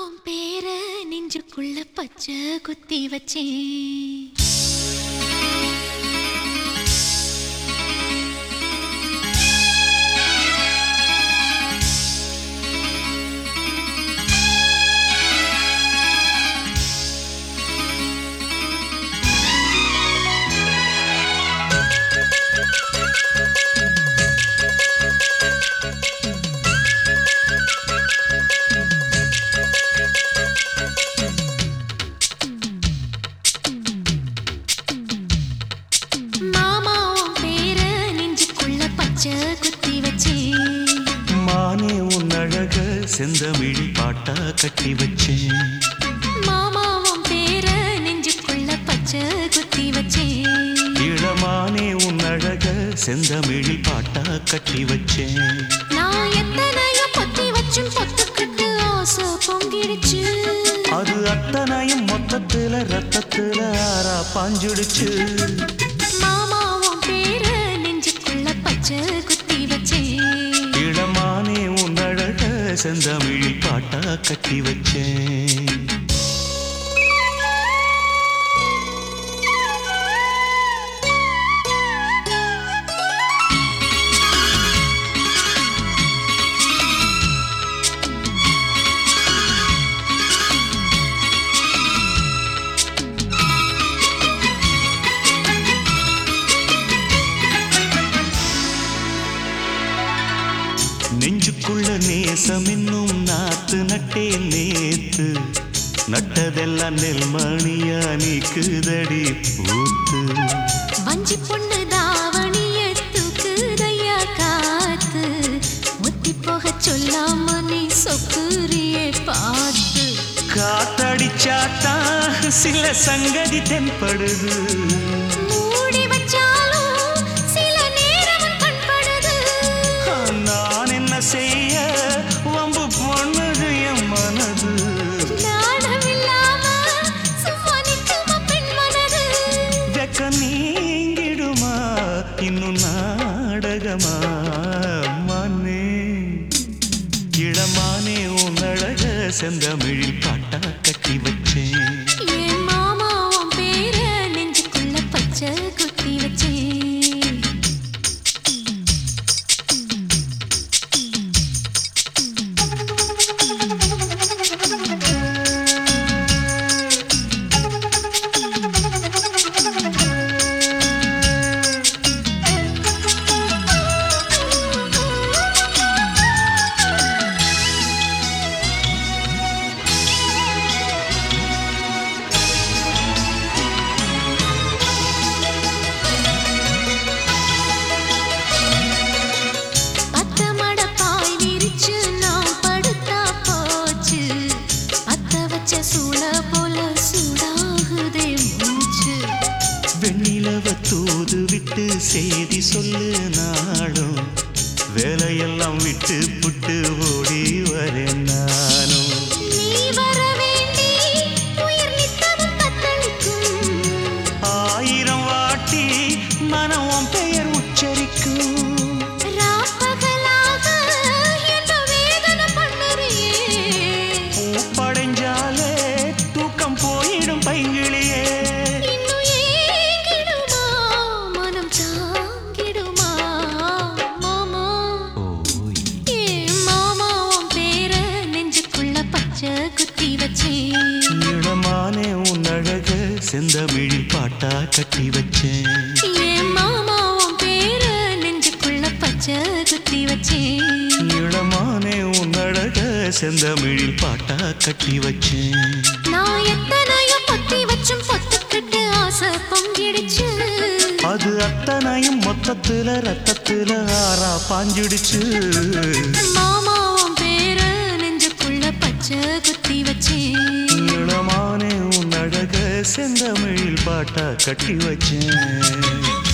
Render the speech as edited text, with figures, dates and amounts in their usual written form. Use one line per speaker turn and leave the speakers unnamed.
உன் பேர நெஞ்சுக்குள்ள பச்சை குத்தி வச்சேன்.
மானே உன் அழக செந்தமிழி பாட்டா கட்டி வச்சேன்.
மாமாவும் பேர நெஞ்சுக்குள்ள பச்சை குத்தி வச்சேன்.
இளமானே உன் அழக செந்தமிழி பாட்டா கட்டி வச்சேன்.
நான் எத்தனையோ பொத்தி வச்சும் பொத்துக்கிட்டு ஆசை பொங்கிடுச்சு.
அது அத்தனையும் மொத்தத்துல ரத்தத்துல ஆறா பாஞ்சுடுச்சு.
மாமாவும் பேர நெஞ்சுக்குள்ள பச்சை குத்தி வச்சேன்.
இளமானே உன் அழக செந்தமிழி பாட்டா கட்டி வச்சேன். நெஞ்சுக்குள்ள நேசம் இன்னும் நாத்து நட்டே நேத்து. நட்டதெல்லாம் நெல்மணியா நீக்குதடி பூத்து.
வஞ்சி பொண்ணு தாவணிய தூக்குதையா காத்து. முத்தி போக சொல்லாம நீ சொக்குரியே பார்த்து.
காத்தடிச்சாத்தா சில சங்கதி தென்படுது.
மூடி வச்சாலும் சில நேரம் கண்படுது.
நான் என்ன செய்ய வம்பு பொண்ணுது என் மனது.
நாணமில்லாம சும்மா நிற்குமா பெண் மனது.
வெக்க நீங்கிடுமா இன்னும் நாடகமா மனே. இளமானே உன் அழக செந்தமிழில் பாட்டா கட்டி வச்சேன்.
என் மாமாவும் பேர நெஞ்சுக்குள்ள பச்சை குத்தி வச்சேன்.
வெண்ணிலவ தூது விட்டு செய்தி சொல்லு நாளும். வேலையெல்லாம் விட்டு புட்டு ஓடி வரேன் நானும்.
நீ வர வேண்டி உயிர் நித்தமும் தத்தளிக்கும்.
1000 வாட்டி மனம் உன் பெயர் உச்சரிக்கும்.
ராப்பகலாக என்ன வேதனை பண்ணுறியே.
பூப்படைஞ்சாலே தூக்கம் போயிடும் பைங்கிளியே.
இன்னும் ஏங்கிடுமா மனம் தாங்கிடுமா மாமா. ஏ மாமா உன் பேர நெஞ்சுக்குள்ள பச்சை குத்தி வச்சேன்.
இளமானே உன் அழக செந்தமிழில் பாட்டா கட்டி வச்சேன்.
என் மாமா உன் பேர நெஞ்சுக்குள்ள பச்சை குத்தி வச்சேன்.
இளமானே உன் அழக செந்தமிழில் பாட்டா கட்டி வச்சேன்.
நான் எத்தனையோ பொத்தி வச்சும் பொத்துக்கிட்டு ஆசை பொங்கிடுச்சு.
அது அத்தனையும் மொத்தத்துல ரத்தத்துல ஆறா பாஞ்சுடுச்சு.
மாமா உன் பேர நெஞ்சுக்குள்ள பச்சை குத்தி வச்சேன்.
இளமானே உன் அழக செந்தமிழில் பாட்டா கட்டி வச்சேன்.